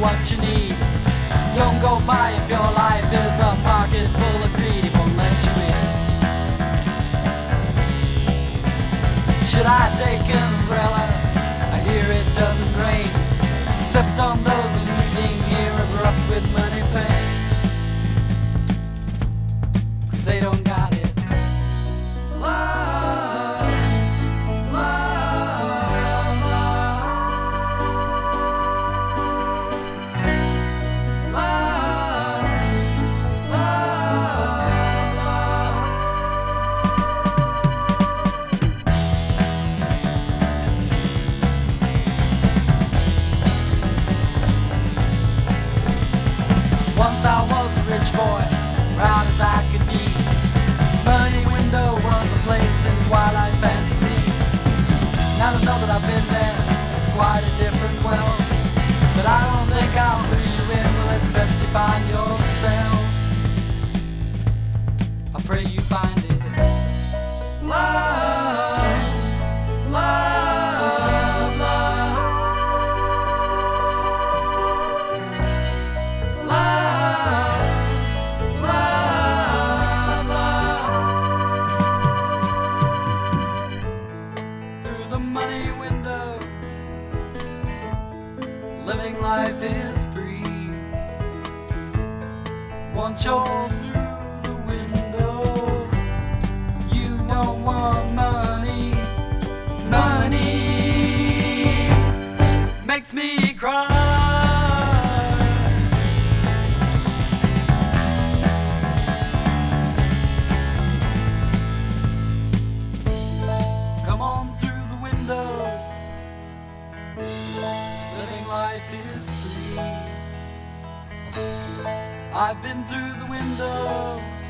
what you need. Don't go by if your life is a pocket full of greed. It won't let you in. Should I take an umbrella? I hear it doesn't rain, except on those leaving here abrupt with money pain. 'Cause they don't got it. Love, love, love, love, love. Once I was a rich boy, proud as I could be. Money window was a place in twilight fantasy. Now to know that I've been there, it's quite a different world. But I don't think I'll clue you in. Well, it's best you find yourself. I pray you find it. Love, love, love, love, love, love. Through the money window, living life is free. Once you're through the window, you don't want money. Money makes me cry. Come on through the window, living life is free. I've been through the window.